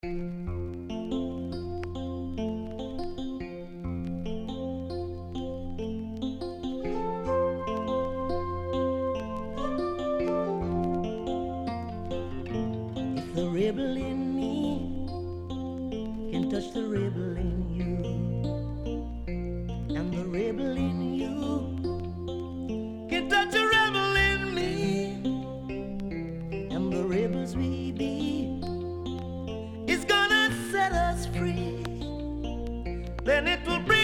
If the rebel in me can touch the rebel in you, and the rebel in you can touch a rebel in me, and the rebels we be is gonna set us free, then it will bring